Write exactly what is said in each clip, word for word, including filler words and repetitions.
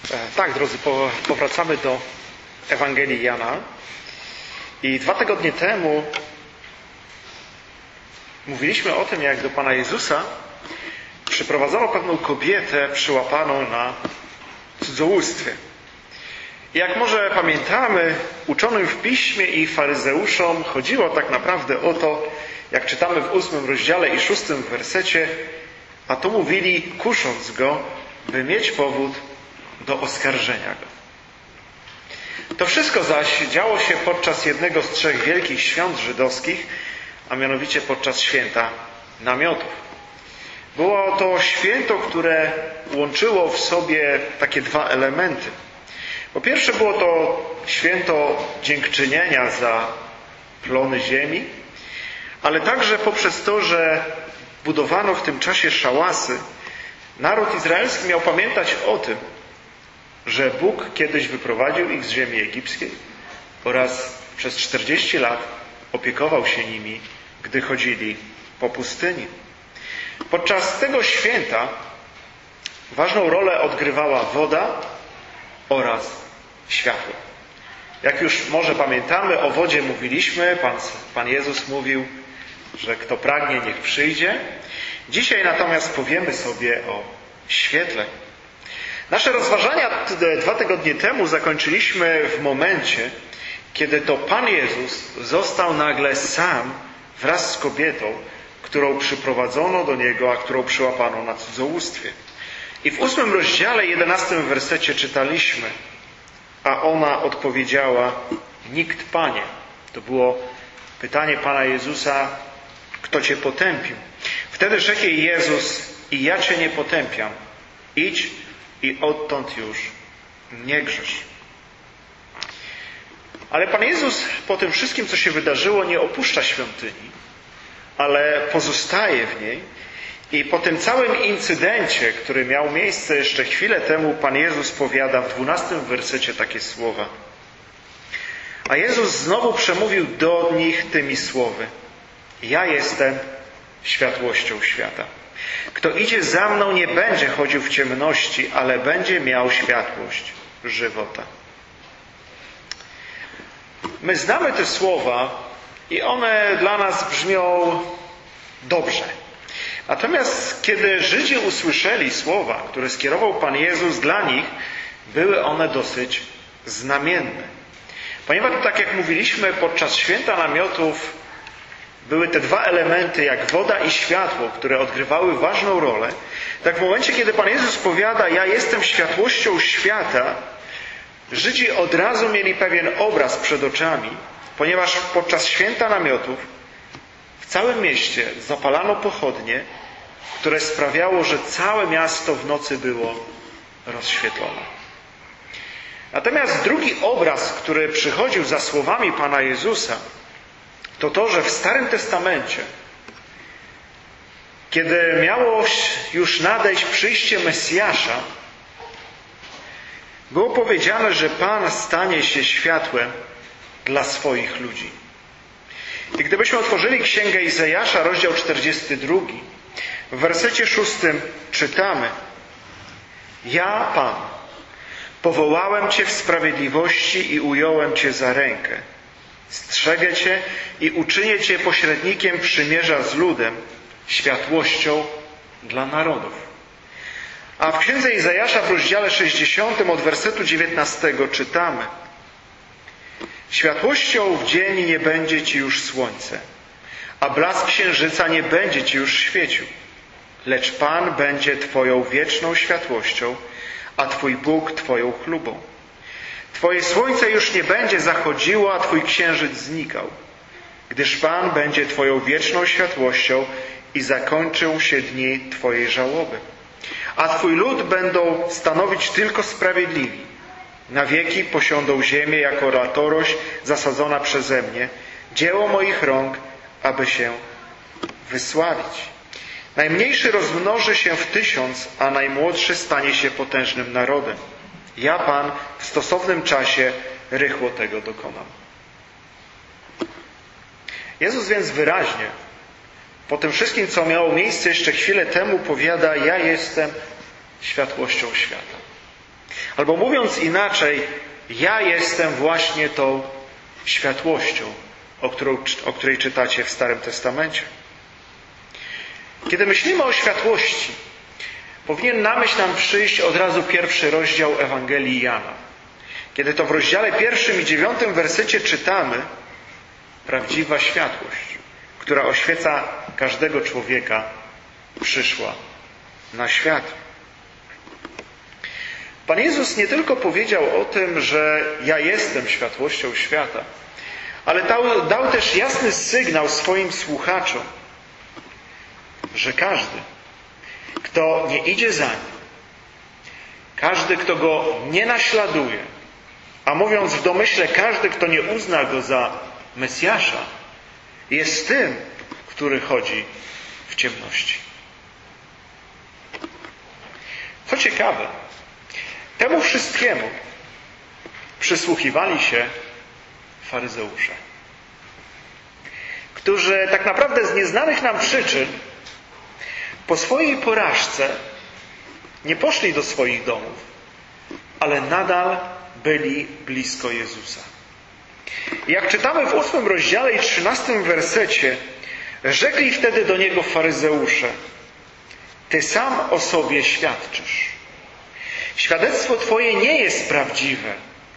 Tak, drodzy, powracamy do Ewangelii Jana i dwa tygodnie temu mówiliśmy o tym, jak do Pana Jezusa przyprowadzono pewną kobietę przyłapaną na cudzołóstwie. I jak może pamiętamy, uczonym w Piśmie i faryzeuszom chodziło tak naprawdę o to, jak czytamy w ósmym rozdziale i szóstym wersecie, a to mówili, kusząc go, by mieć powód do oskarżenia go. To wszystko zaś działo się podczas jednego z trzech wielkich świąt żydowskich, a mianowicie podczas święta namiotów. Było to święto, które łączyło w sobie takie dwa elementy. Po pierwsze było to święto dziękczynienia za plony ziemi, ale także poprzez to, że budowano w tym czasie szałasy, naród izraelski miał pamiętać o tym, że Bóg kiedyś wyprowadził ich z ziemi egipskiej oraz przez czterdzieści lat opiekował się nimi, gdy chodzili po pustyni. Podczas tego święta ważną rolę odgrywała woda oraz światło. Jak już może pamiętamy, o wodzie mówiliśmy, Pan, Pan Jezus mówił, że kto pragnie, niech przyjdzie. Dzisiaj natomiast powiemy sobie o świetle. Nasze rozważania dwa tygodnie temu zakończyliśmy w momencie, kiedy to Pan Jezus został nagle sam wraz z kobietą, którą przyprowadzono do Niego, a którą przyłapano na cudzołóstwie. I w ósmym rozdziale, jedenastym wersecie czytaliśmy, a ona odpowiedziała, nikt, Panie. To było pytanie Pana Jezusa, kto Cię potępił? Wtedy rzekł jej Jezus, i ja Cię nie potępiam. Idź i odtąd już nie grzesz. Ale Pan Jezus po tym wszystkim, co się wydarzyło, nie opuszcza świątyni, ale pozostaje w niej. I po tym całym incydencie, który miał miejsce jeszcze chwilę temu, Pan Jezus powiada w dwunastym wersecie takie słowa. A Jezus znowu przemówił do nich tymi słowy. Ja jestem światłością świata. Kto idzie za mną, nie będzie chodził w ciemności, ale będzie miał światłość żywota. My znamy te słowa i one dla nas brzmią dobrze. Natomiast kiedy Żydzi usłyszeli słowa, które skierował Pan Jezus dla nich, były one dosyć znamienne. Ponieważ, tak jak mówiliśmy, podczas święta namiotów były te dwa elementy, jak woda i światło, które odgrywały ważną rolę, tak w momencie, kiedy Pan Jezus powiada, ja jestem światłością świata, Żydzi od razu mieli pewien obraz przed oczami, ponieważ podczas święta namiotów w całym mieście zapalano pochodnie, które sprawiało, że całe miasto w nocy było rozświetlone. Natomiast drugi obraz, który przychodził za słowami Pana Jezusa, to to, że w Starym Testamencie, kiedy miało już nadejść przyjście Mesjasza, było powiedziane, że Pan stanie się światłem dla swoich ludzi. I gdybyśmy otworzyli Księgę Izajasza, rozdział czterdziesty drugi, w wersecie szóstym czytamy: Ja, Pan, powołałem Cię w sprawiedliwości i ująłem Cię za rękę. Strzegę Cię i uczynię Cię pośrednikiem przymierza z ludem, światłością dla narodów. A w Księdze Izajasza w rozdziale sześćdziesiątym od wersetu dziewiętnastego czytamy: Światłością w dzień nie będzie Ci już słońce, a blask księżyca nie będzie Ci już świecił, lecz Pan będzie Twoją wieczną światłością, a Twój Bóg Twoją chlubą. Twoje słońce już nie będzie zachodziło, a Twój księżyc znikał, gdyż Pan będzie Twoją wieczną światłością i zakończą się dni Twojej żałoby. A Twój lud będą stanowić tylko sprawiedliwi. Na wieki posiądą ziemię jako latorość zasadzona przeze mnie, dzieło moich rąk, aby się wysławić. Najmniejszy rozmnoży się w tysiąc, a najmłodszy stanie się potężnym narodem. Ja, Pan, w stosownym czasie rychło tego dokonam. Jezus więc wyraźnie, po tym wszystkim, co miało miejsce jeszcze chwilę temu, powiada, ja jestem światłością świata. Albo mówiąc inaczej, ja jestem właśnie tą światłością, o, którą, o której czytacie w Starym Testamencie. Kiedy myślimy o światłości, powinien na myśl nam przyjść od razu pierwszy rozdział Ewangelii Jana. Kiedy to w rozdziale pierwszym i dziewiątym wersecie czytamy: prawdziwa światłość, która oświeca każdego człowieka, przyszła na świat. Pan Jezus nie tylko powiedział o tym, że ja jestem światłością świata, ale dał, dał też jasny sygnał swoim słuchaczom, że każdy, kto nie idzie za Nim, każdy, kto Go nie naśladuje, a mówiąc w domyśle, każdy, kto nie uzna Go za Mesjasza, jest tym, który chodzi w ciemności. Co ciekawe, temu wszystkiemu przysłuchiwali się faryzeusze, którzy tak naprawdę z nieznanych nam przyczyn po swojej porażce nie poszli do swoich domów, ale nadal byli blisko Jezusa. Jak czytamy w ósmym rozdziale i trzynastym wersecie, rzekli wtedy do Niego faryzeusze: Ty sam o sobie świadczysz. Świadectwo Twoje nie jest prawdziwe.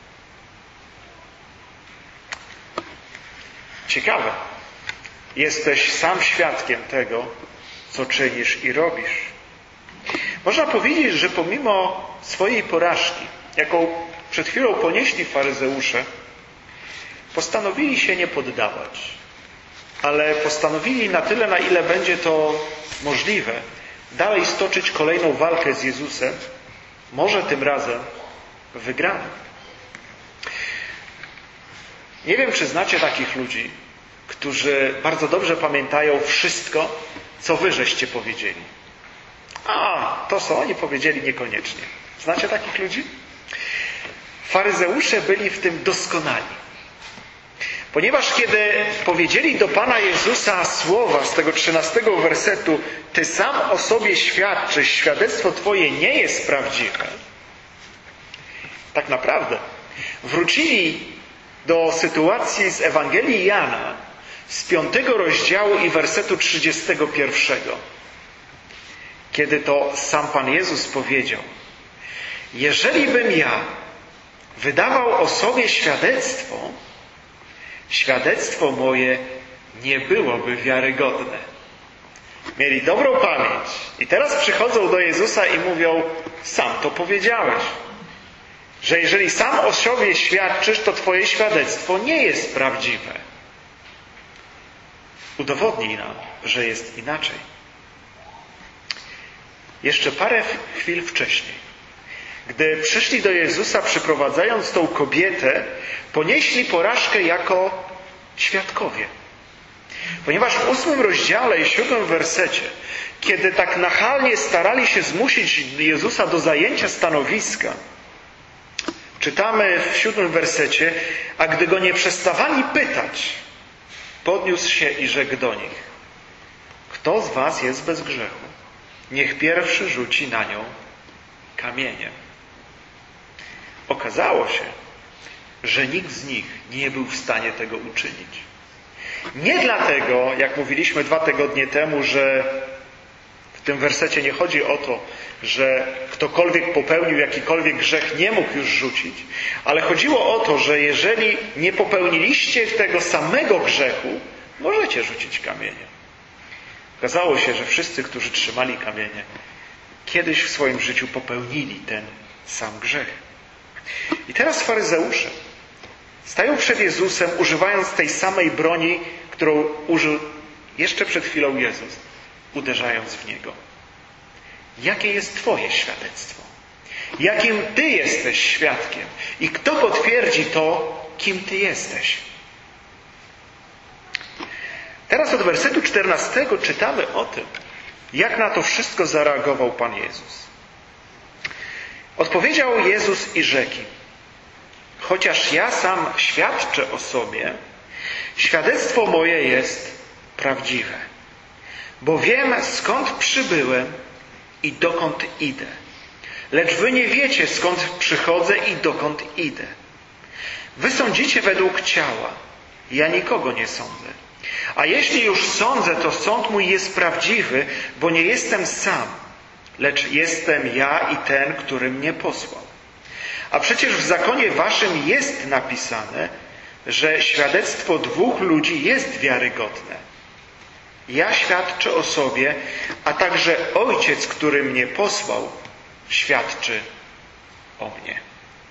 Ciekawe. Jesteś sam świadkiem tego, co czynisz i robisz. Można powiedzieć, że pomimo swojej porażki, jaką przed chwilą ponieśli faryzeusze, postanowili się nie poddawać. Ale postanowili na tyle, na ile będzie to możliwe, dalej stoczyć kolejną walkę z Jezusem, może tym razem wygraną. Nie wiem, czy znacie takich ludzi, którzy bardzo dobrze pamiętają wszystko, co wy żeście powiedzieli. A, to co oni powiedzieli, niekoniecznie. Znacie takich ludzi? Faryzeusze byli w tym doskonali. Ponieważ kiedy powiedzieli do Pana Jezusa słowa z tego trzynastego wersetu: Ty sam o sobie świadczysz, świadectwo Twoje nie jest prawdziwe, tak naprawdę wrócili do sytuacji z Ewangelii Jana z piątego rozdziału i wersetu trzydziestego pierwszego. Kiedy to sam Pan Jezus powiedział: jeżeli bym ja wydawał o sobie świadectwo, świadectwo moje nie byłoby wiarygodne. Mieli dobrą pamięć i teraz przychodzą do Jezusa i mówią: sam to powiedziałeś, że jeżeli sam o sobie świadczysz, to Twoje świadectwo nie jest prawdziwe. Udowodnij nam, że jest inaczej. Jeszcze parę chwil wcześniej, gdy przyszli do Jezusa, przyprowadzając tą kobietę, ponieśli porażkę jako świadkowie. Ponieważ w ósmym rozdziale i siódmym wersecie, kiedy tak nachalnie starali się zmusić Jezusa do zajęcia stanowiska, czytamy w siódmym wersecie: a gdy Go nie przestawali pytać, podniósł się i rzekł do nich: kto z was jest bez grzechu? Niech pierwszy rzuci na nią kamieniem. Okazało się, że nikt z nich nie był w stanie tego uczynić. Nie dlatego, jak mówiliśmy dwa tygodnie temu, że w tym wersecie nie chodzi o to, że ktokolwiek popełnił jakikolwiek grzech, nie mógł już rzucić, ale chodziło o to, że jeżeli nie popełniliście tego samego grzechu, możecie rzucić kamienie. Okazało się, że wszyscy, którzy trzymali kamienie, kiedyś w swoim życiu popełnili ten sam grzech. I teraz faryzeusze stają przed Jezusem, używając tej samej broni, którą użył jeszcze przed chwilą Jezus, uderzając w Niego. Jakie jest Twoje świadectwo? Jakim Ty jesteś świadkiem? I kto potwierdzi to, kim Ty jesteś? Teraz od wersetu czternastego czytamy o tym, jak na to wszystko zareagował Pan Jezus. Odpowiedział Jezus i rzekł: chociaż ja sam świadczę o sobie, świadectwo moje jest prawdziwe, bo wiem, skąd przybyłem i dokąd idę. Lecz wy nie wiecie, skąd przychodzę i dokąd idę. Wy sądzicie według ciała. Ja nikogo nie sądzę. A jeśli już sądzę, to sąd mój jest prawdziwy, bo nie jestem sam, lecz jestem ja i ten, który mnie posłał. A przecież w zakonie waszym jest napisane, że świadectwo dwóch ludzi jest wiarygodne. Ja świadczę o sobie, a także Ojciec, który mnie posłał, świadczy o mnie.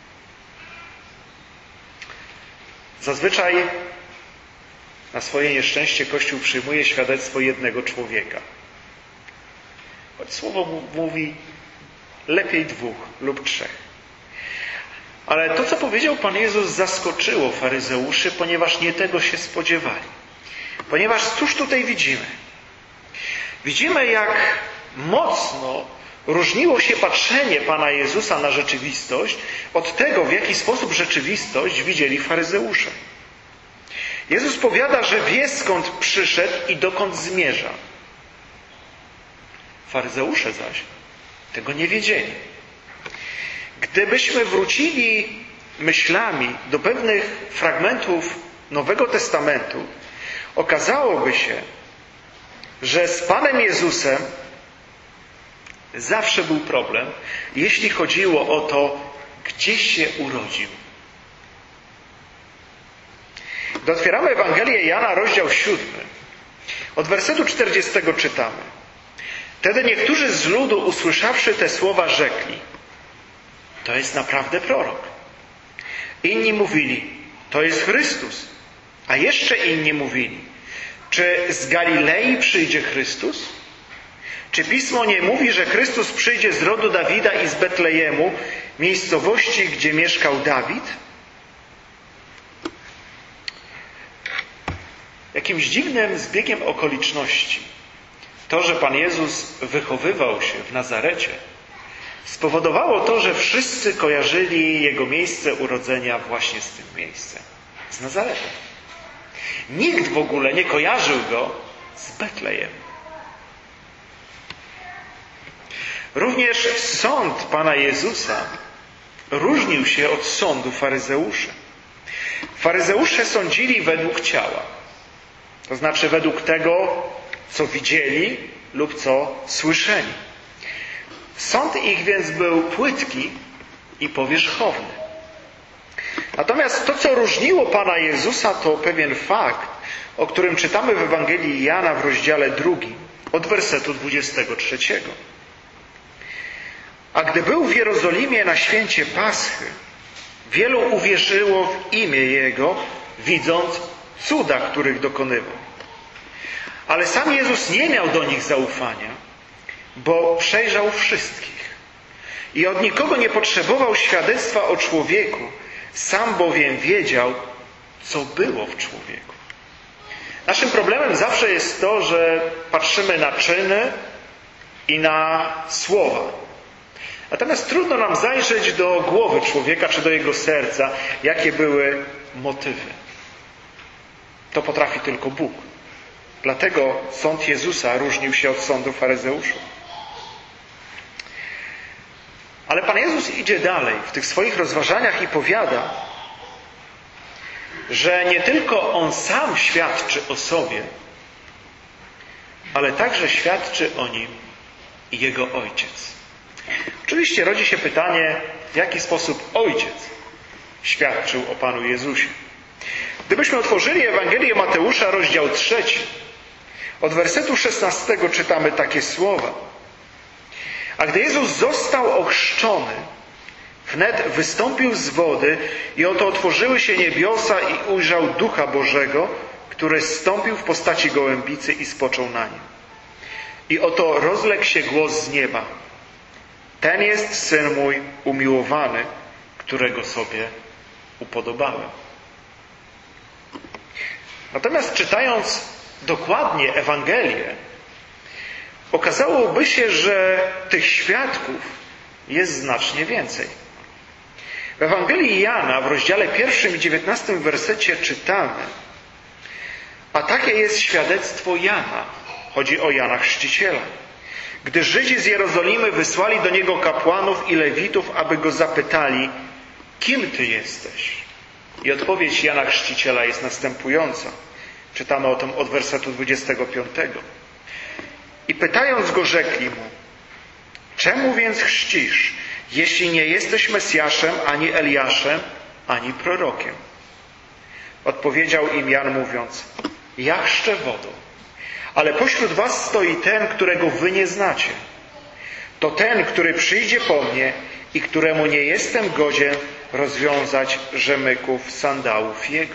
Zazwyczaj na swoje nieszczęście Kościół przyjmuje świadectwo jednego człowieka. Choć słowo mówi lepiej dwóch lub trzech. Ale to, co powiedział Pan Jezus, zaskoczyło faryzeuszy, ponieważ nie tego się spodziewali. Ponieważ cóż tutaj widzimy? Widzimy, jak mocno różniło się patrzenie Pana Jezusa na rzeczywistość od tego, w jaki sposób rzeczywistość widzieli faryzeusze. Jezus powiada, że wie, skąd przyszedł i dokąd zmierza. Faryzeusze zaś tego nie wiedzieli. Gdybyśmy wrócili myślami do pewnych fragmentów Nowego Testamentu, okazałoby się, że z Panem Jezusem zawsze był problem, jeśli chodziło o to, gdzie się urodził. Gdy otwieramy Ewangelię Jana, rozdział siódmy, od wersetu czterdziestego czytamy: Wtedy niektórzy z ludu, usłyszawszy te słowa, rzekli: to jest naprawdę prorok. Inni mówili: to jest Chrystus. A jeszcze inni mówili: czy z Galilei przyjdzie Chrystus? Czy Pismo nie mówi, że Chrystus przyjdzie z rodu Dawida i z Betlejemu, miejscowości, gdzie mieszkał Dawid? Jakimś dziwnym zbiegiem okoliczności to, że Pan Jezus wychowywał się w Nazarecie, spowodowało to, że wszyscy kojarzyli Jego miejsce urodzenia właśnie z tym miejscem, z Nazaretem. Nikt w ogóle nie kojarzył Go z Betlejem. Również sąd Pana Jezusa różnił się od sądu faryzeuszy. Faryzeusze sądzili według ciała, to znaczy według tego, co widzieli lub co słyszeli. Sąd ich więc był płytki i powierzchowny. Natomiast to, co różniło Pana Jezusa, to pewien fakt, o którym czytamy w Ewangelii Jana w rozdziale drugim, od wersetu dwudziestego trzeciego. A gdy był w Jerozolimie na święcie Paschy, wielu uwierzyło w imię Jego, widząc cuda, których dokonywał. Ale sam Jezus nie miał do nich zaufania, bo przejrzał wszystkich i od nikogo nie potrzebował świadectwa o człowieku, sam bowiem wiedział, co było w człowieku. Naszym problemem zawsze jest to, że patrzymy na czyny i na słowa. Natomiast trudno nam zajrzeć do głowy człowieka czy do jego serca, jakie były motywy. To potrafi tylko Bóg. Dlatego sąd Jezusa różnił się od sądu faryzeuszów. Ale Pan Jezus idzie dalej w tych swoich rozważaniach i powiada, że nie tylko On sam świadczy o sobie, ale także świadczy o Nim i Jego Ojciec. Oczywiście rodzi się pytanie, w jaki sposób Ojciec świadczył o Panu Jezusie. Gdybyśmy otworzyli Ewangelię Mateusza, rozdział trzeci, od wersetu szesnastego czytamy takie słowa. A gdy Jezus został ochrzczony, wnet wystąpił z wody i oto otworzyły się niebiosa i ujrzał Ducha Bożego, który zstąpił w postaci gołębicy i spoczął na nim. I oto rozległ się głos z nieba: ten jest Syn mój umiłowany, którego sobie upodobałem. Natomiast czytając dokładnie Ewangelię, okazałoby się, że tych świadków jest znacznie więcej. W Ewangelii Jana w rozdziale pierwszym i dziewiętnastym wersecie czytamy: a takie jest świadectwo Jana. Chodzi o Jana Chrzciciela. gdy Żydzi z Jerozolimy wysłali do niego kapłanów i lewitów, aby go zapytali, kim ty jesteś? I odpowiedź Jana Chrzciciela jest następująca. Czytamy o tym od wersetu dwudziestego piątego. I pytając go, rzekli mu, czemu więc chrzcisz, jeśli nie jesteś Mesjaszem, ani Eliaszem, ani prorokiem? Odpowiedział im Jan mówiąc, ja chrzczę wodą, ale pośród was stoi ten, którego wy nie znacie. To ten, który przyjdzie po mnie i któremu nie jestem godzien rozwiązać rzemyków sandałów jego.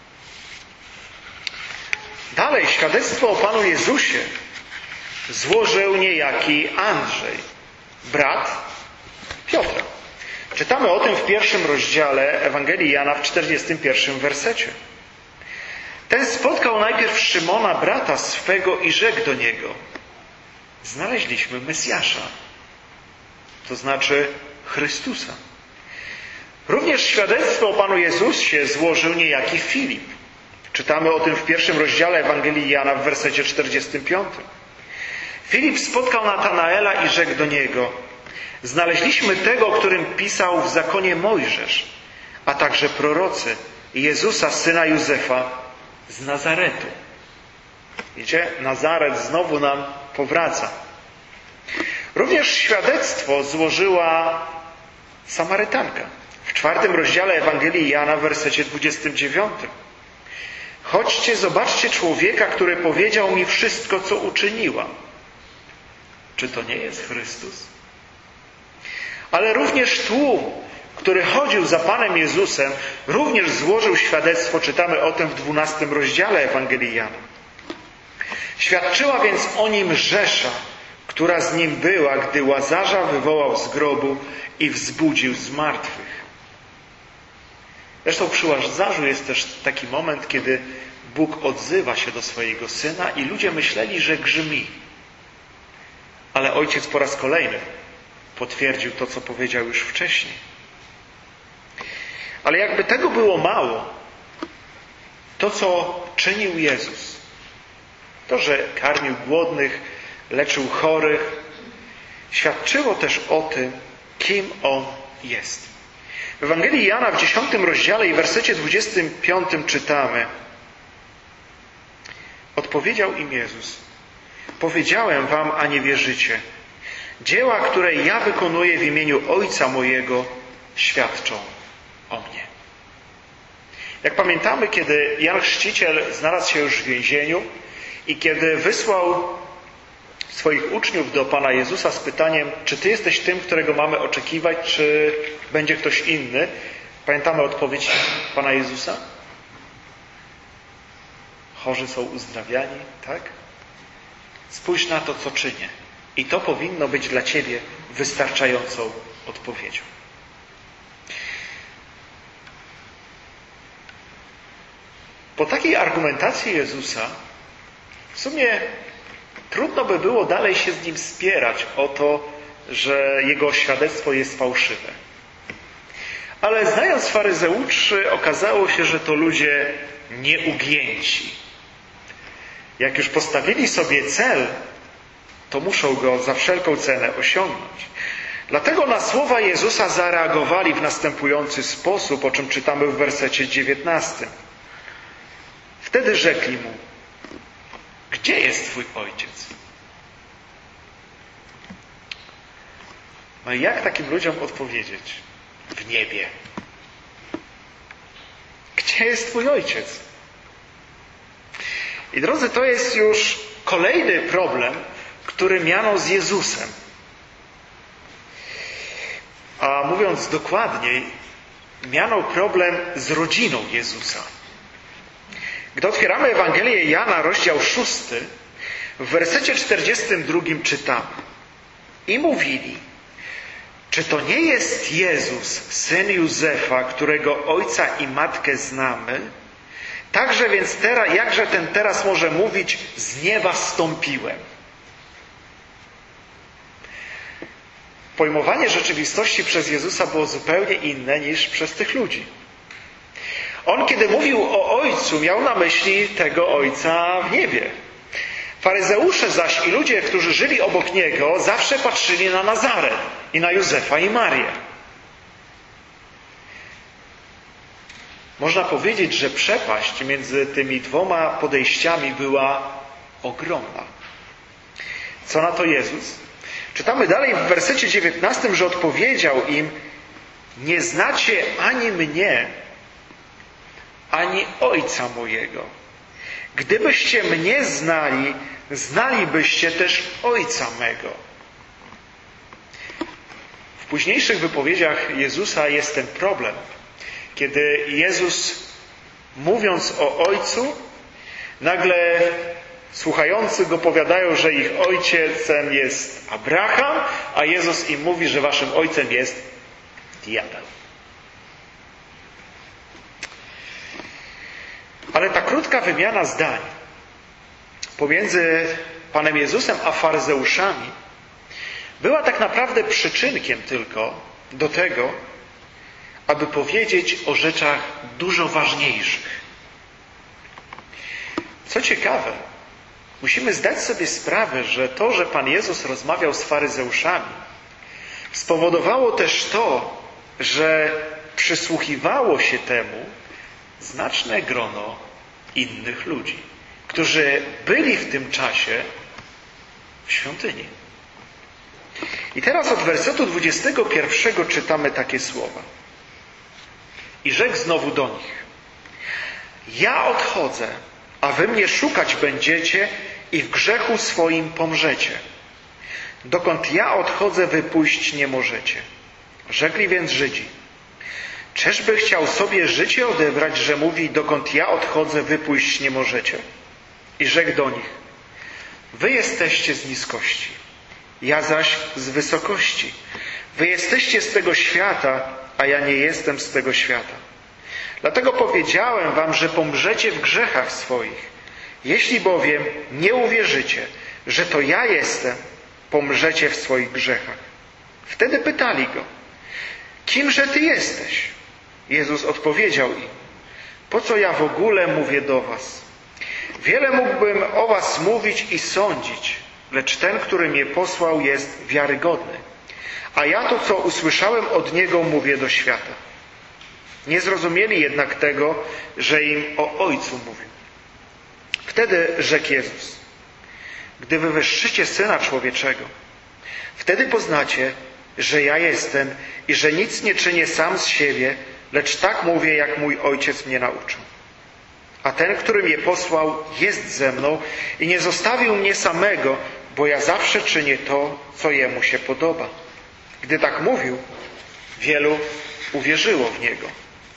Dalej świadectwo o Panu Jezusie złożył niejaki Andrzej, brat Piotra. Czytamy o tym w pierwszym rozdziale Ewangelii Jana w czterdziestym pierwszym wersecie. Ten spotkał najpierw Szymona, brata swego, i rzekł do niego, znaleźliśmy Mesjasza, to znaczy Chrystusa. Również świadectwo o Panu Jezusie złożył niejaki Filip. Czytamy o tym w pierwszym rozdziale Ewangelii Jana w wersecie czterdziestym piątym. Filip spotkał Natanaela i rzekł do niego, znaleźliśmy tego, o którym pisał w zakonie Mojżesz, a także prorocy, Jezusa, syna Józefa z Nazaretu. Widzicie, Nazaret znowu nam powraca. Również świadectwo złożyła Samarytanka. W czwartym rozdziale Ewangelii Jana w wersecie dwudziestym dziewiątym. Chodźcie, zobaczcie człowieka, który powiedział mi wszystko, co uczyniłam. Czy to nie jest Chrystus? Ale również tłum, który chodził za Panem Jezusem, również złożył świadectwo. Czytamy o tym w dwunastym rozdziale Ewangelii Jana. Świadczyła więc o nim Rzesza, która z nim była, gdy Łazarza wywołał z grobu i wzbudził z martwych. Zresztą przy Łazarzu jest też taki moment, kiedy Bóg odzywa się do swojego Syna i ludzie myśleli, że grzmi. Ale Ojciec po raz kolejny potwierdził to, co powiedział już wcześniej. Ale jakby tego było mało, to, co czynił Jezus, to, że karmił głodnych, leczył chorych, świadczyło też o tym, kim On jest. W Ewangelii Jana w dziesiątym rozdziale i wersecie dwudziestym piątym czytamy: odpowiedział im Jezus: powiedziałem wam, a nie wierzycie. Dzieła, które ja wykonuję w imieniu Ojca mojego, świadczą o mnie. Jak pamiętamy, kiedy Jan Chrzciciel znalazł się już w więzieniu i kiedy wysłał swoich uczniów do Pana Jezusa z pytaniem, czy Ty jesteś tym, którego mamy oczekiwać, czy będzie ktoś inny? Pamiętamy odpowiedź Pana Jezusa? Chorzy są uzdrawiani, tak? Spójrz na to, co czynię. I to powinno być dla Ciebie wystarczającą odpowiedzią. Po takiej argumentacji Jezusa w sumie trudno by było dalej się z Nim spierać o to, że Jego świadectwo jest fałszywe. Ale znając faryzeuszy, okazało się, że to ludzie nieugięci. Jak już postawili sobie cel, to muszą go za wszelką cenę osiągnąć. Dlatego na słowa Jezusa zareagowali w następujący sposób, o czym czytamy w wersecie dziewiętnastym. Wtedy rzekli mu: gdzie jest Twój Ojciec? No i jak takim ludziom odpowiedzieć? W niebie. Gdzie jest Twój Ojciec? I drodzy, to jest już kolejny problem, który miano z Jezusem. A mówiąc dokładniej, miano problem z rodziną Jezusa. Gdy otwieramy Ewangelię Jana, rozdział szósty, w wersecie czterdziestym drugim czytamy: i mówili, czy to nie jest Jezus, syn Józefa, którego ojca i matkę znamy? Także więc teraz, jakże ten teraz może mówić, z nieba zstąpiłem? Pojmowanie rzeczywistości przez Jezusa było zupełnie inne niż przez tych ludzi. On, kiedy mówił o Ojcu, miał na myśli tego Ojca w niebie. Faryzeusze zaś i ludzie, którzy żyli obok Niego, zawsze patrzyli na Nazaret i na Józefa i Marię. Można powiedzieć, że przepaść między tymi dwoma podejściami była ogromna. Co na to Jezus? Czytamy dalej w wersecie dziewiętnastym, że odpowiedział im: nie znacie ani mnie, ani Ojca mojego. Gdybyście mnie znali, znalibyście też Ojca mego. W późniejszych wypowiedziach Jezusa jest ten problem. Kiedy Jezus, mówiąc o Ojcu, nagle słuchający Go powiadają, że ich ojcem jest Abraham, a Jezus im mówi, że waszym ojcem jest diabeł. Ale ta krótka wymiana zdań pomiędzy Panem Jezusem a faryzeuszami była tak naprawdę przyczynkiem tylko do tego, aby powiedzieć o rzeczach dużo ważniejszych. Co ciekawe, musimy zdać sobie sprawę, że to, że Pan Jezus rozmawiał z faryzeuszami, spowodowało też to, że przysłuchiwało się temu znaczne grono innych ludzi, którzy byli w tym czasie w świątyni. I teraz od wersetu dwudziestego pierwszego czytamy takie słowa. I rzekł znowu do nich: ja odchodzę, a wy mnie szukać będziecie i w grzechu swoim pomrzecie. Dokąd ja odchodzę, wy pójść nie możecie. Rzekli więc Żydzi: czyżby chciał sobie życie odebrać, że mówi: dokąd ja odchodzę, wy pójść nie możecie? I rzekł do nich: wy jesteście z niskości, ja zaś z wysokości. Wy jesteście z tego świata, a ja nie jestem z tego świata. Dlatego powiedziałem wam, że pomrzecie w grzechach swoich. Jeśli bowiem nie uwierzycie, że to ja jestem, pomrzecie w swoich grzechach. Wtedy pytali Go: kimże Ty jesteś? Jezus odpowiedział im: po co ja w ogóle mówię do was? Wiele mógłbym o was mówić i sądzić, lecz ten, który mnie posłał, jest wiarygodny. A ja to, co usłyszałem od Niego, mówię do świata. Nie zrozumieli jednak tego, że im o Ojcu mówił. Wtedy rzekł Jezus: gdy wywyższycie Syna Człowieczego, wtedy poznacie, że ja jestem i że nic nie czynię sam z siebie, lecz tak mówię, jak mój Ojciec mnie nauczył. A ten, który mnie posłał, jest ze mną i nie zostawił mnie samego, bo ja zawsze czynię to, co Jemu się podoba. Gdy tak mówił, wielu uwierzyło w Niego.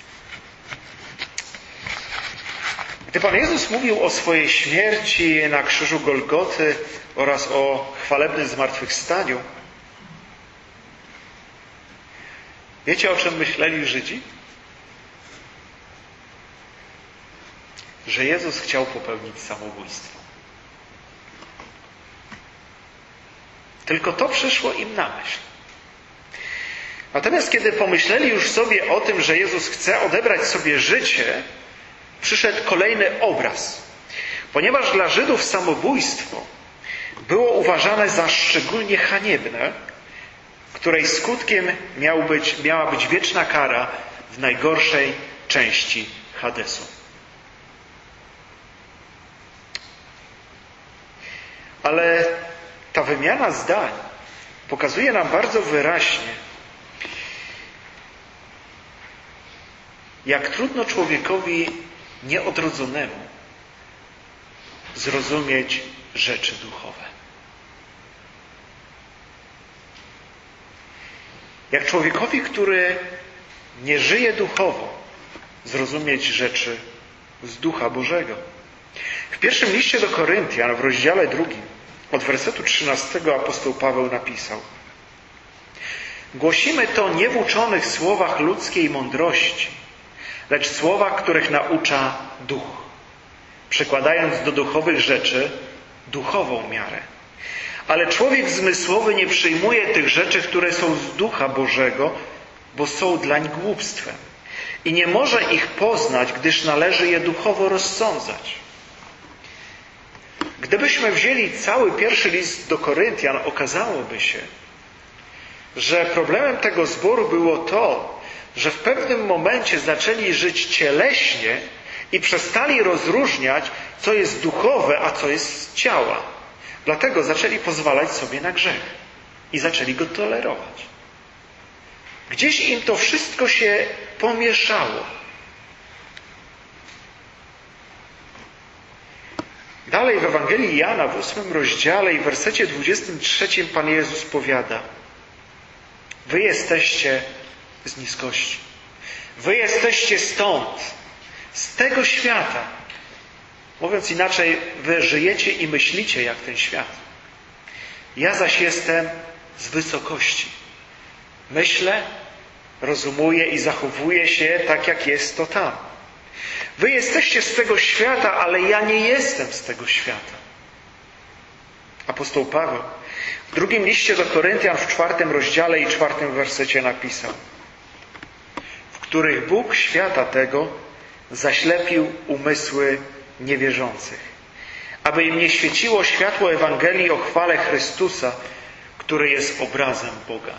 Gdy Pan Jezus mówił o swojej śmierci na krzyżu Golgoty oraz o chwalebnym zmartwychwstaniu, wiecie, o czym myśleli Żydzi? Że Jezus chciał popełnić samobójstwo. Tylko to przyszło im na myśl. Natomiast kiedy pomyśleli już sobie o tym, że Jezus chce odebrać sobie życie, przyszedł kolejny obraz. Ponieważ dla Żydów samobójstwo było uważane za szczególnie haniebne, której skutkiem miał być, miała być wieczna kara w najgorszej części Hadesu. Ale ta wymiana zdań pokazuje nam bardzo wyraźnie, jak trudno człowiekowi nieodrodzonemu zrozumieć rzeczy duchowe. Jak człowiekowi, który nie żyje duchowo, zrozumieć rzeczy z Ducha Bożego. W pierwszym liście do Koryntian, w rozdziale drugim, od wersetu trzynastego apostoł Paweł napisał: głosimy to nie w uczonych słowach ludzkiej mądrości, lecz słowach, których naucza Duch, przekładając do duchowych rzeczy duchową miarę. Ale człowiek zmysłowy nie przyjmuje tych rzeczy, które są z Ducha Bożego, bo są dlań głupstwem i nie może ich poznać, gdyż należy je duchowo rozsądzać. Gdybyśmy wzięli cały pierwszy list do Koryntian, okazałoby się, że problemem tego zboru było to, że w pewnym momencie zaczęli żyć cieleśnie i przestali rozróżniać, co jest duchowe, a co jest z ciała. Dlatego zaczęli pozwalać sobie na grzech i zaczęli go tolerować. Gdzieś im to wszystko się pomieszało. Dalej w Ewangelii Jana w ósmym rozdziale i w wersecie dwudziestym trzecim Pan Jezus powiada: wy jesteście z niskości. Wy jesteście stąd, z tego świata. Mówiąc inaczej, wy żyjecie i myślicie jak ten świat. Ja zaś jestem z wysokości. Myślę, rozumuję i zachowuję się tak, jak jest to tam. Wy jesteście z tego świata, ale ja nie jestem z tego świata. Apostoł Paweł w drugim liście do Koryntian w czwartym rozdziale i czwartym wersecie napisał: w których Bóg świata tego zaślepił umysły niewierzących, aby im nie świeciło światło Ewangelii o chwale Chrystusa, który jest obrazem Boga.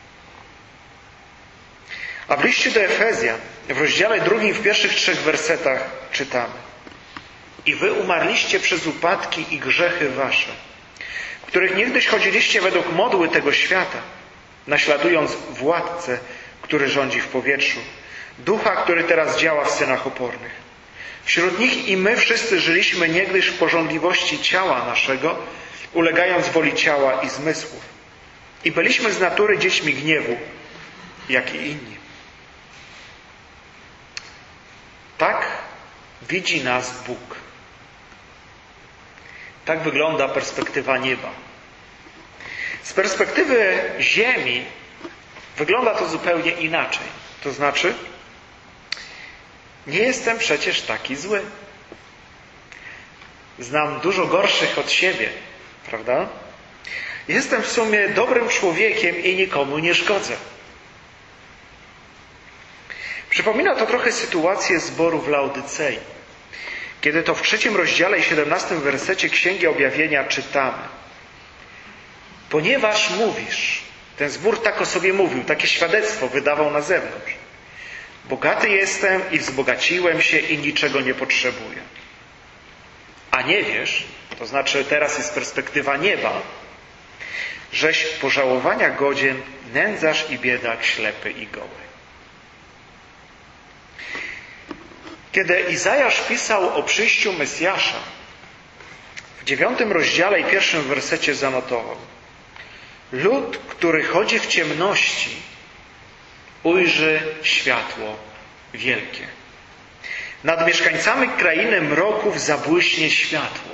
A w liście do Efezjan w rozdziale drugim w pierwszych trzech wersetach czytamy: i wy umarliście przez upadki i grzechy wasze, w których niegdyś chodziliście według modły tego świata, naśladując władcę, który rządzi w powietrzu, ducha, który teraz działa w synach opornych. Wśród nich i my wszyscy żyliśmy niegdyś w pożądliwości ciała naszego, ulegając woli ciała i zmysłów. I byliśmy z natury dziećmi gniewu, jak i inni. Tak widzi nas Bóg. Tak wygląda perspektywa nieba. Z perspektywy ziemi wygląda to zupełnie inaczej. To znaczy, nie jestem przecież taki zły. Znam dużo gorszych od siebie, prawda? Jestem w sumie dobrym człowiekiem i nikomu nie szkodzę. Przypomina to trochę sytuację zboru w Laodycei, kiedy to w trzecim rozdziale i siedemnastym wersecie Księgi Objawienia czytamy: ponieważ mówisz, ten zbór tak o sobie mówił, takie świadectwo wydawał na zewnątrz: bogaty jestem i wzbogaciłem się i niczego nie potrzebuję. A nie wiesz, to znaczy teraz jest perspektywa nieba, żeś pożałowania godzien, nędzarz i biedak, ślepy i goły. Kiedy Izajasz pisał o przyjściu Mesjasza, w dziewiątym rozdziale i pierwszym wersecie zanotował: lud, który chodzi w ciemności, ujrzy światło wielkie. Nad mieszkańcami krainy mroków zabłyśnie światło.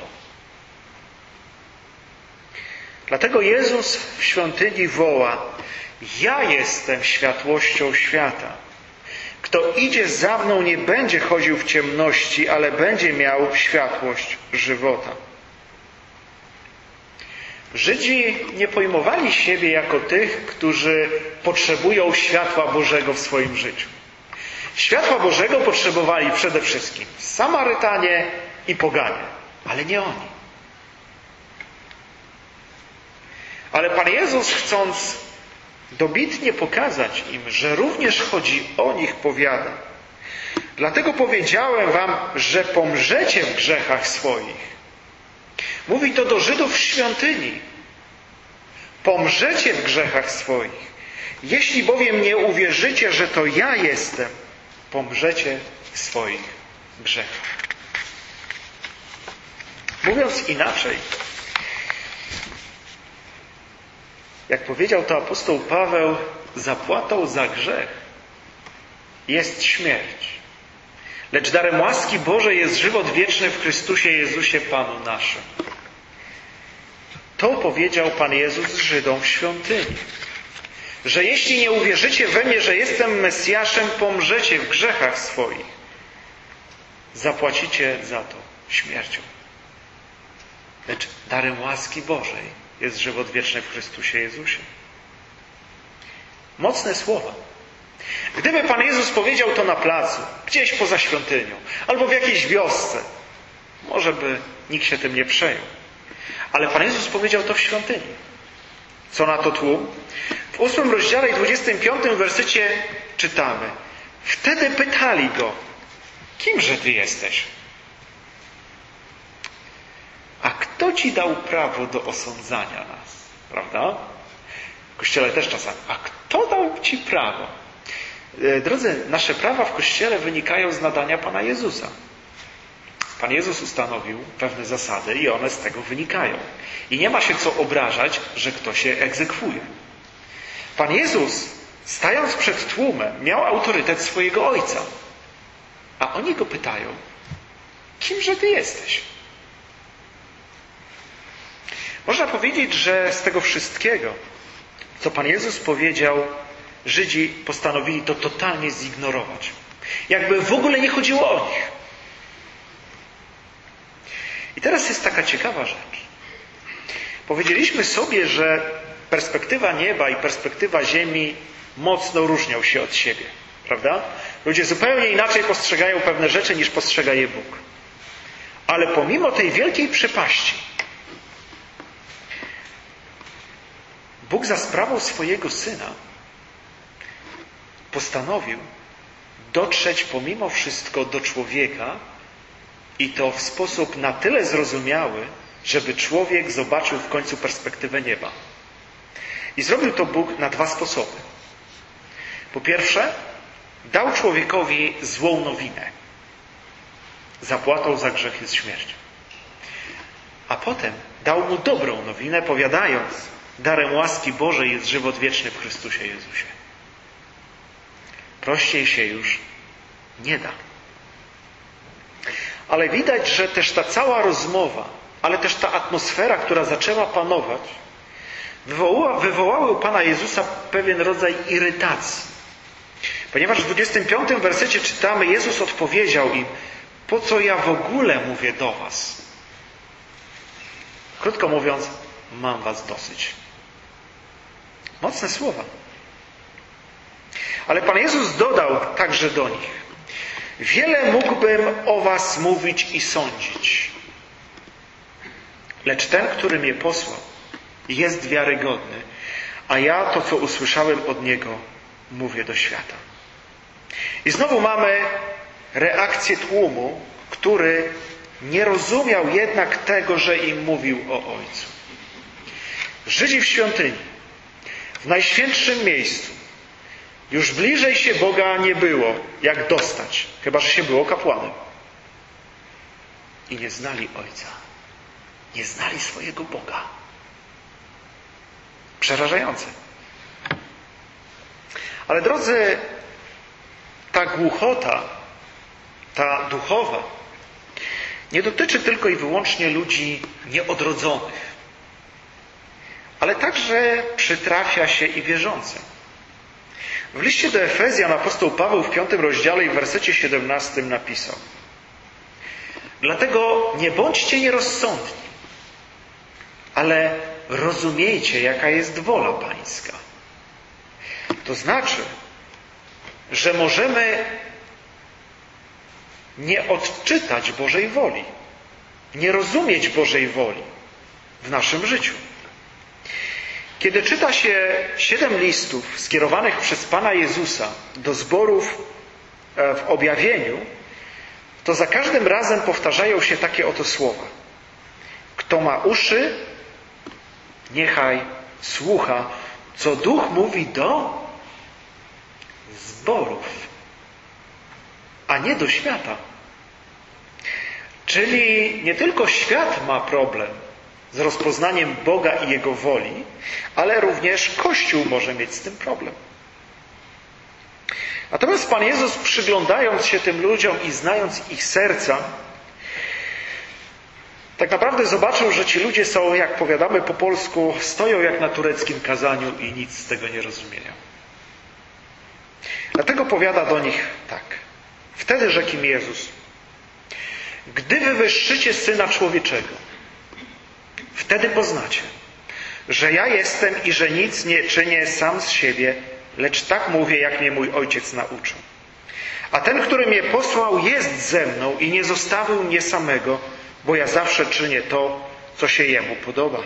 Dlatego Jezus w świątyni woła: ja jestem światłością świata. Kto idzie za mną, nie będzie chodził w ciemności, ale będzie miał światłość żywota. Żydzi nie pojmowali siebie jako tych, którzy potrzebują światła Bożego w swoim życiu. Światła Bożego potrzebowali przede wszystkim Samarytanie i poganie, ale nie oni. Ale Pan Jezus, chcąc dobitnie pokazać im, że również chodzi o nich, powiada: dlatego powiedziałem wam, że pomrzecie w grzechach swoich. Mówi to do Żydów w świątyni. Pomrzecie w grzechach swoich. Jeśli bowiem nie uwierzycie, że to ja jestem, pomrzecie w swoich grzechach. Mówiąc inaczej, jak powiedział to apostoł Paweł, zapłatą za grzech jest śmierć. Lecz darem łaski Bożej jest żywot wieczny w Chrystusie Jezusie Panu naszym. To powiedział Pan Jezus Żydom w świątyni. Że jeśli nie uwierzycie we mnie, że jestem Mesjaszem, pomrzecie w grzechach swoich. Zapłacicie za to śmiercią. Lecz darem łaski Bożej jest żywot wieczny w Chrystusie Jezusie. Mocne słowa. Gdyby Pan Jezus powiedział to na placu, gdzieś poza świątynią, albo w jakiejś wiosce, Może by nikt się tym nie przejął. Ale Pan Jezus powiedział to w świątyni. Co na to tłum? W ósmym rozdziale i dwudziestym piątym wersecie czytamy. Wtedy pytali Go, kimże Ty jesteś? A kto Ci dał prawo do osądzania nas? Prawda? W Kościele też czasami. A kto dał Ci prawo? Drodzy, nasze prawa w Kościele wynikają z nadania Pana Jezusa. Pan Jezus ustanowił pewne zasady i one z tego wynikają. I nie ma się co obrażać, że ktoś je egzekwuje. Pan Jezus, stając przed tłumem, miał autorytet swojego Ojca. A oni Go pytają, kimże Ty jesteś? Można powiedzieć, że z tego wszystkiego, co Pan Jezus powiedział, Żydzi postanowili to totalnie zignorować. Jakby w ogóle nie chodziło o nich. I teraz jest taka ciekawa rzecz. Powiedzieliśmy sobie, że perspektywa nieba i perspektywa ziemi mocno różnią się od siebie. Prawda? Ludzie zupełnie inaczej postrzegają pewne rzeczy, niż postrzega je Bóg. Ale pomimo tej wielkiej przepaści, Bóg za sprawą swojego Syna postanowił dotrzeć pomimo wszystko do człowieka i to w sposób na tyle zrozumiały, żeby człowiek zobaczył w końcu perspektywę nieba. I zrobił to Bóg na dwa sposoby. Po pierwsze, dał człowiekowi złą nowinę. Zapłatą za grzech jest śmierć. A potem dał mu dobrą nowinę, powiadając, darem łaski Bożej jest żywot wieczny w Chrystusie Jezusie. Prościej się już nie da. Ale widać, że też ta cała rozmowa, ale też ta atmosfera, która zaczęła panować, wywołała, wywołały u Pana Jezusa pewien rodzaj irytacji. Ponieważ w dwudziestym piątym wersecie czytamy, Jezus odpowiedział im, po co ja w ogóle mówię do was? Krótko mówiąc, mam was dosyć. Mocne słowa. Ale Pan Jezus dodał także do nich, wiele mógłbym o was mówić i sądzić, lecz ten, który mnie posłał, jest wiarygodny, a ja to, co usłyszałem od Niego, mówię do świata. I znowu mamy reakcję tłumu, który nie rozumiał jednak tego, że im mówił o Ojcu. Żydzi w świątyni, w najświętszym miejscu, już bliżej się Boga nie było, jak dostać, chyba że się było kapłanem. I nie znali Ojca. Nie znali swojego Boga. Przerażające. Ale drodzy, ta głuchota, ta duchowa, nie dotyczy tylko i wyłącznie ludzi nieodrodzonych, ale także przytrafia się i wierzącym. W liście do Efezjan apostoł Paweł w piątym rozdziale i w wersecie siedemnastym napisał: dlatego nie bądźcie nierozsądni, ale rozumiejcie, jaka jest wola Pańska. To znaczy, że możemy nie odczytać Bożej woli, nie rozumieć Bożej woli w naszym życiu. Kiedy czyta się siedem listów skierowanych przez Pana Jezusa do zborów w objawieniu, to za każdym razem powtarzają się takie oto słowa. Kto ma uszy, niechaj słucha, co Duch mówi do zborów, a nie do świata. Czyli nie tylko świat ma problem z rozpoznaniem Boga i Jego woli, ale również Kościół może mieć z tym problem. Natomiast Pan Jezus, przyglądając się tym ludziom i znając ich serca, tak naprawdę zobaczył, że ci ludzie są, jak powiadamy po polsku, stoją jak na tureckim kazaniu i nic z tego nie rozumieją. Dlatego powiada do nich tak. Wtedy rzekł im Jezus: gdy wywyższycie Syna Człowieczego, wtedy poznacie, że ja jestem i że nic nie czynię sam z siebie, lecz tak mówię, jak mnie mój Ojciec nauczył. A ten, który mnie posłał, jest ze mną i nie zostawił mnie samego, bo ja zawsze czynię to, co się Jemu podoba.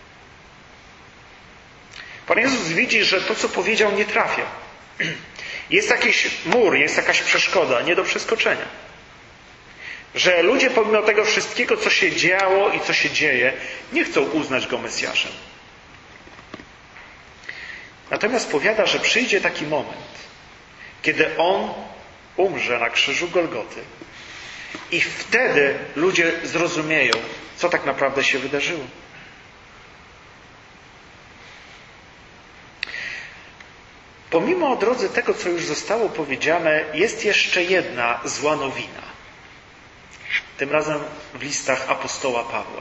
Pan Jezus widzi, że to, co powiedział, nie trafia. Jest jakiś mur, jest jakaś przeszkoda, nie do przeskoczenia. Że ludzie pomimo tego wszystkiego, co się działo i co się dzieje, nie chcą uznać Go Mesjaszem. Natomiast powiada, że przyjdzie taki moment, kiedy On umrze na krzyżu Golgoty i wtedy ludzie zrozumieją, co tak naprawdę się wydarzyło. Pomimo, drodzy, tego, co już zostało powiedziane, jest jeszcze jedna zła nowina. Tym razem w listach apostoła Pawła.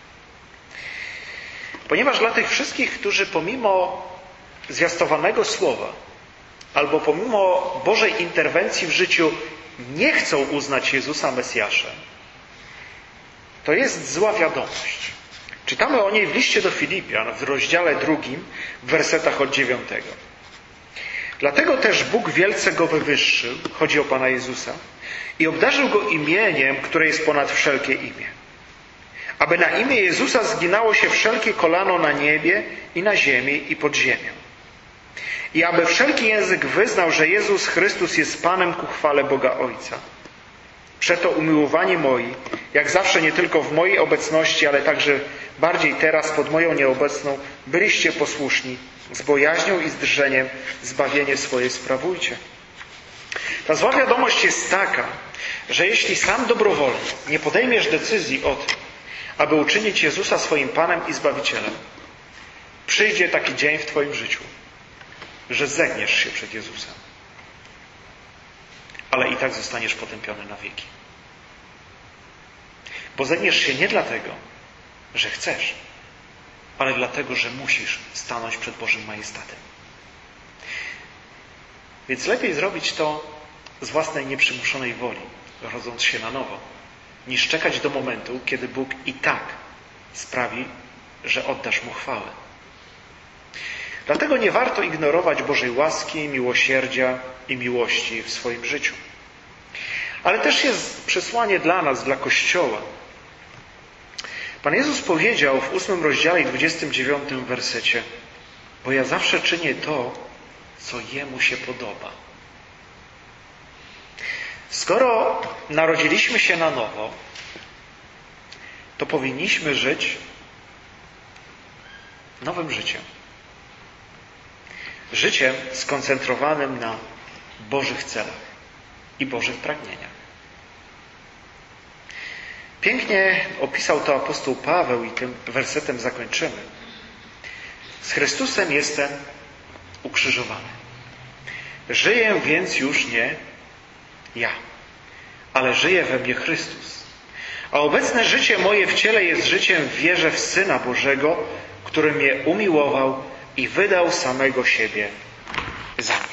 Ponieważ dla tych wszystkich, którzy pomimo zwiastowanego słowa albo pomimo Bożej interwencji w życiu nie chcą uznać Jezusa Mesjaszem, to jest zła wiadomość. Czytamy o niej w liście do Filipian w rozdziale drugim, w wersetach od dziewiątego. Dlatego też Bóg wielce Go wywyższył, chodzi o Pana Jezusa, i obdarzył Go imieniem, które jest ponad wszelkie imię. Aby na imię Jezusa zginało się wszelkie kolano na niebie i na ziemi i pod ziemią. I aby wszelki język wyznał, że Jezus Chrystus jest Panem ku chwale Boga Ojca. Przeto umiłowani moi, jak zawsze nie tylko w mojej obecności, ale także bardziej teraz pod moją nieobecną, byliście posłuszni, z bojaźnią i z drżeniem zbawienie swoje sprawujcie. Ta zła wiadomość jest taka, że jeśli sam dobrowolnie nie podejmiesz decyzji o tym, aby uczynić Jezusa swoim Panem i Zbawicielem, przyjdzie taki dzień w Twoim życiu, że zegniesz się przed Jezusem. Ale i tak zostaniesz potępiony na wieki. Bo zegniesz się nie dlatego, że chcesz, ale dlatego, że musisz stanąć przed Bożym majestatem. Więc lepiej zrobić to z własnej nieprzymuszonej woli, rodząc się na nowo, niż czekać do momentu, kiedy Bóg i tak sprawi, że oddasz Mu chwałę. Dlatego nie warto ignorować Bożej łaski, miłosierdzia i miłości w swoim życiu. Ale też jest przesłanie dla nas, dla Kościoła. Pan Jezus powiedział w ósmym rozdziale i dwudziestym dziewiątym wersecie: bo ja zawsze czynię to, co Jemu się podoba. Skoro narodziliśmy się na nowo, to powinniśmy żyć nowym życiem. Życiem skoncentrowanym na Bożych celach i Bożych pragnieniach. Pięknie opisał to apostoł Paweł i tym wersetem zakończymy. Z Chrystusem jestem ukrzyżowany. Żyję więc już nie ja, ale żyje we mnie Chrystus. A obecne życie moje w ciele jest życiem w wierze w Syna Bożego, który mnie umiłował i wydał samego siebie za mnie.